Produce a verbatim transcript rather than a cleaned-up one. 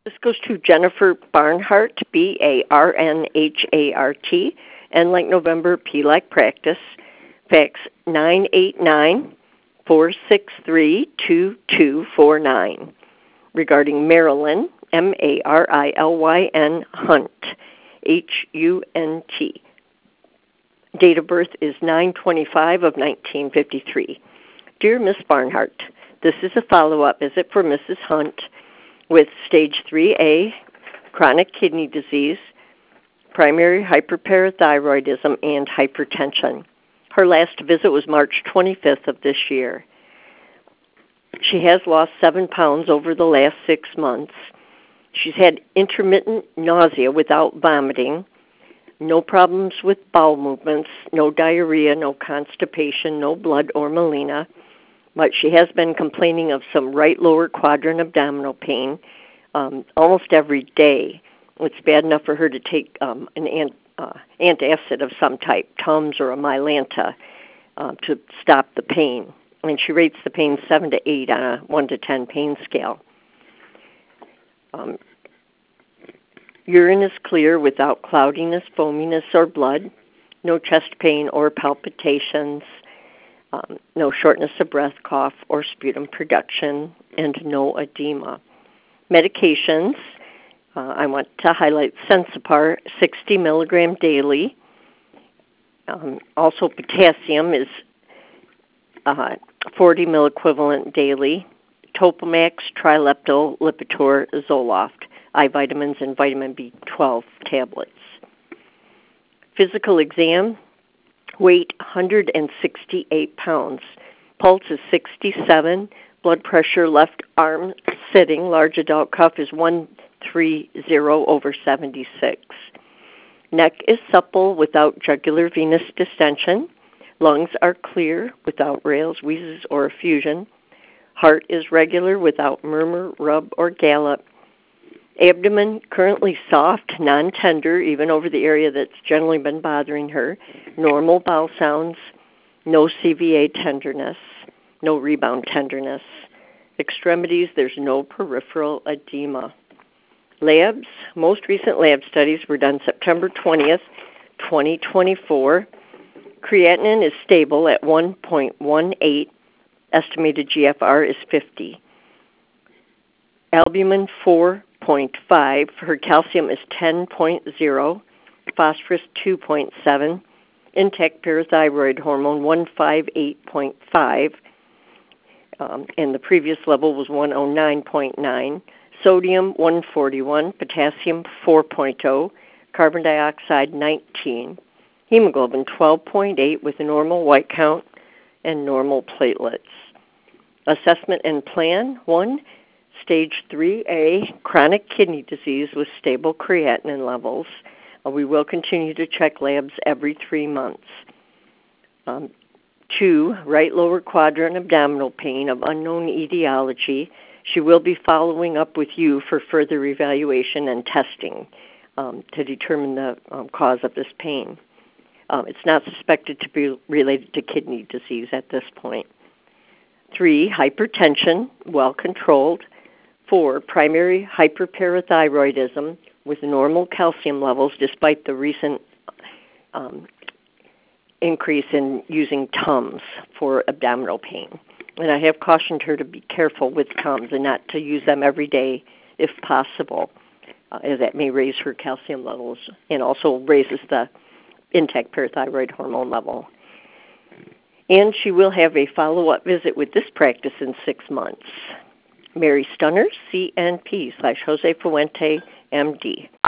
This goes to Jennifer Barnhart, B A R N H A R T, N like November, P like practice, fax nine eight nine, four six three, two two four nine. Regarding Marilyn, M A R I L Y N, Hunt, H U N T. Date of birth is nine twenty-five of nineteen fifty-three. Dear Miss Barnhart, this is a follow-up visit for Missus Hunt with stage three A, chronic kidney disease, primary hyperparathyroidism, and hypertension. Her last visit was March twenty-fifth of this year. She has lost seven pounds over the last six months. She's had intermittent nausea without vomiting, no problems with bowel movements, no diarrhea, no constipation, no blood or melena. But she has been complaining of some right lower quadrant abdominal pain um, almost every day. It's bad enough for her to take um, an ant, uh, antacid of some type, Tums or a Mylanta, uh, to stop the pain. And she rates the pain seven to eight on a one to ten pain scale. Um, urine is clear without cloudiness, foaminess, or blood. No chest pain or palpitations. Um, no shortness of breath, cough, or sputum production, and no edema. Medications, uh, I want to highlight Sensipar, sixty milligram daily. Um, also, potassium is uh, forty milliequivalent daily. Topamax, Trileptal, Lipitor, Zoloft, eye vitamins, and vitamin B twelve tablets. Physical exam, weight one hundred sixty-eight pounds. Pulse is sixty-seven. Blood pressure left arm sitting. Large adult cuff is one thirty over seventy-six. Neck is supple without jugular venous distension. Lungs are clear without rales, wheezes, or effusion. Heart is regular without murmur, rub, or gallop. Abdomen currently soft, non-tender, even over the area that's generally been bothering her. Normal bowel sounds, no C V A tenderness, no rebound tenderness. Extremities, there's no peripheral edema. Labs, most recent lab studies were done September twentieth, twenty twenty-four. Creatinine is stable at one point one eight. Estimated G F R is fifty. Albumin four point five. Her calcium is ten point zero. Phosphorus two point seven. Intact parathyroid hormone one fifty-eight point five. Um, and the previous level was one oh nine point nine. Sodium one forty-one. Potassium four point oh. Carbon dioxide nineteen. Hemoglobin twelve point eight with a normal white count and normal platelets. Assessment and plan, one, stage three A, chronic kidney disease with stable creatinine levels. Uh, we will continue to check labs every three months. Um, two, right lower quadrant abdominal pain of unknown etiology. She will be following up with you for further evaluation and testing um, to determine the um, cause of this pain. Um, it's not suspected to be related to kidney disease at this point. Three, hypertension, well controlled. Four, primary hyperparathyroidism with normal calcium levels despite the recent um, increase in using Tums for abdominal pain. And I have cautioned her to be careful with Tums and not to use them every day if possible, uh, as that may raise her calcium levels and also raises the intact parathyroid hormone level. And she will have a follow-up visit with this practice in six months. Mary Stunner, C N P slash Jose Fuente, M D.